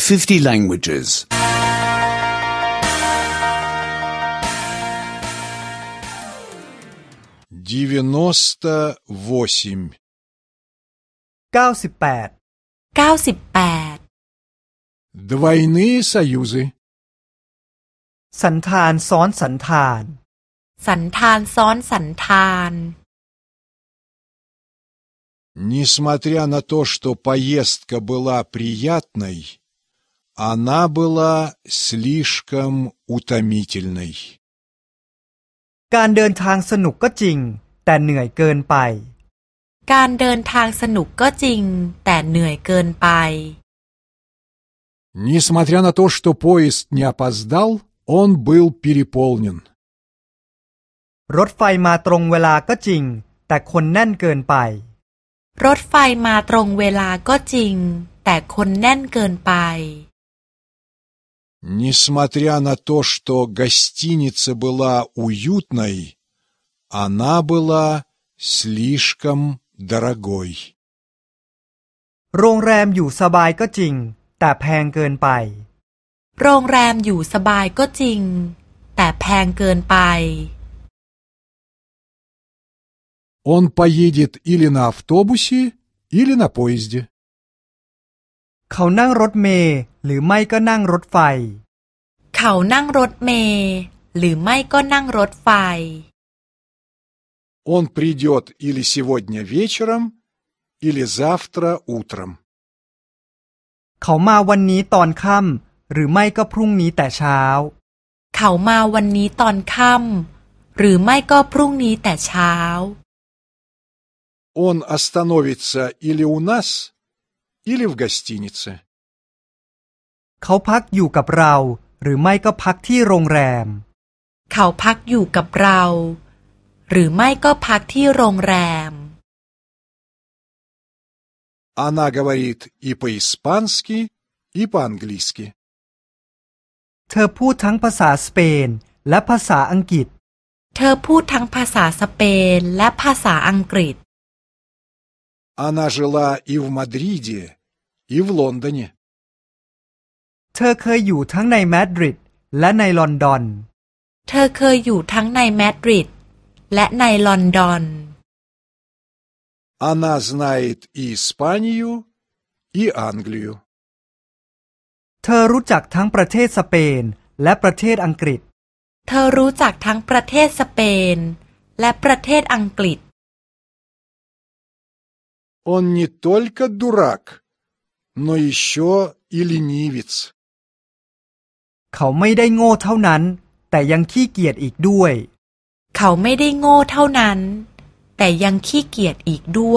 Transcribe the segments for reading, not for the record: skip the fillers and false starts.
50 languages. 98. 98 Двойные союзы. สันธานซ้อนสันธานสันธานซ้อนสันธาน Несмотря на то, что поездка была приятной, она была слишком утомительной. การเดินทางสนุกก็จริงแต่เหนื่อยเกินไปการเดินทางสนุกก็จริงแต่เหนื่อยเกินไป Несмотря на то, что поезд не опоздал, он был переполнен. รถไฟมาตรงเวลาก็จริงแต่คนแน่นเกินไปรถไฟมาตรงเวลาก็จริงแต่คนแน่นเกินไป Несмотря на то, что гостиница была уютной, она была слишком дорогой. โรงแรมอยู่สบายก็จริงแต่แพงเกินไปโรงแรมอยู่สบายก็จริงแต่แพงเกินไป Он поедет или на автобусе, или на поезде. เขานั่งรถเมล์หรือไม่ก็นั่งรถไฟเขานั่งรถเมล์หรือไม่ก็นั่งรถไฟ Он придет или сегодня вечером, или завтра утром. เขามาวันนี้ตอนค่ำหรือไม่ก็พรุ่งนี้แต่เช้าเขามาวันนี้ตอนค่ำหรือไม่ก็พรุ่งนี้แต่เช้า Он остановится или у нас, или в гостинице. เขาพักอยู่กับเราหรือไม่ก็พักที่โรงแรมเขาพักอยู่กับเราหรือไม่ก็พักที่โรงแรม Она говорит и по-испански, и по-английски. เธอพูดทั้งภาษาสเปนและภาษาอังกฤษเธอพูดทั้งภาษาสเปนและภาษาอังกฤษ Она жила и в Мадриде, и в Лондоне. เธอเคยอยู่ทั้งในมาดริดและในลอนดอนเธอเคยอยู่ทั้งในมาดริดและในลอนดอน Она знает и Испанию, и Англию. เธอรู้จักทั้งประเทศสเปนและประเทศอังกฤษเธอรู้จักทั้งประเทศสเปนและประเทศอังกฤษ Он не только дурак, но еще и ленивец. เขาไม่ได้โง่เท่านั้นแต่ยังขี้เกียจอีกด้วยเขาไม่ได้โง่เท่านั้นแต่ยังขี้เกียจอีกด้วย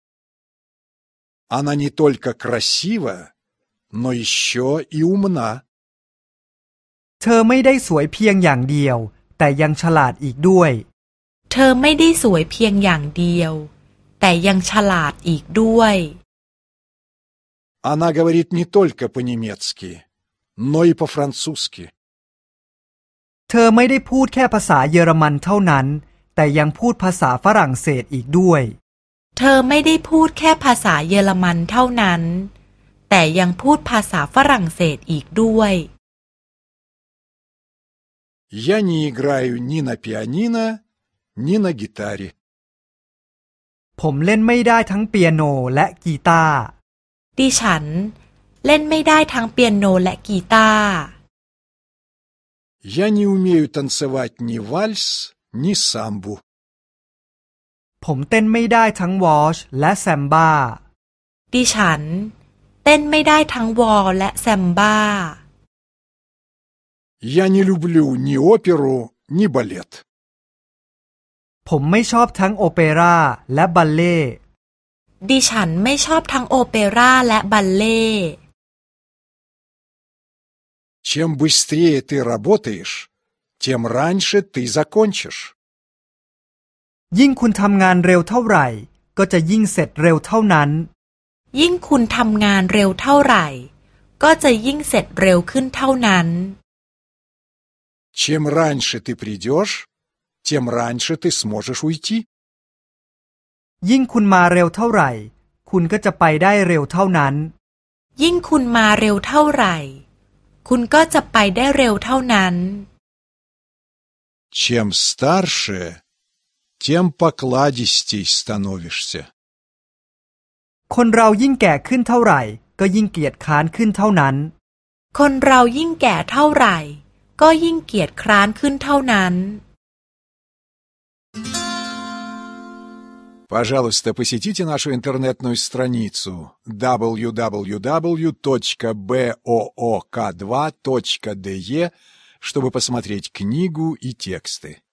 Она не только красива, но еще и умна. เธอไม่ได้สวยเพียงอย่างเดียวแต่ยังฉลาดอีกด้วยเธอไม่ได้สวยเพียงอย่างเดียวแต่ยังฉลาดอีกด้วย Она говорит не только по-немецки, но и по-французски. เธอไม่ได้พูดแค่ภาษาเยอรมันเท่านั้นแต่ยังพูดภาษาฝรั่งเศสอีกด้วยเธอไม่ได้พูดแค่ภาษาเยอรมันเท่านั้นแต่ยังพูดภาษาฝรั่งเศสอีกด้วย Я не играю ни на пианино, ни на гитаре. ผมเล่นไม่ได้ทั้งเปียโนและกีตาร์ดิฉันเล่นไม่ได้ทั้งเปียโนและกีตาร์ Я не умею танцевать ни вальс, ни самбу. ผมเต้นไม่ได้ทั้งวอลช์และแซมบ้าดิฉันเต้นไม่ได้ทั้งวอลและแซมบ้า Я не люблю ни оперу, ни балет. ผมไม่ชอบทั้งโอเปร่าและบัลเล่ต์ดิฉันไม่ชอบทั้งโอเปร่าและบัลเล่ต์ Чем быстрее ты работаешь, тем раньше ты закончишь. ยิ่งคุณทำงานเร็วเท่าไหร่ก็จะยิ่งเสร็จเร็วเท่านั้นยิ่งคุณทำงานเร็วเท่าไหร่ก็จะยิ่งเสร็จเร็วขึ้นเท่านั้น Чем раньше ты придешь, тем раньше ты сможешь уйти. ยิ่งคุณมาเร็วเท่าไหร่คุณก็จะไปได้เร็วเท่านั้นยิ่งคุณมาเร็วเท่าไหร่คุณก็จะไปได้เร็วเท่านั้น Чем старше, тем покладистей становишься. คนเรายิ่งแก่ขึ้นเท่าไหร่ก็ยิ่งเกียจคร้านขึ้นเท่านั้นคนเรายิ่งแก่เท่าไหร่ก็ยิ่งเกียจคร้านขึ้นเท่านั้น Пожалуйста, посетите нашу интернетную страницу www.book2.de, чтобы посмотреть книгу и тексты.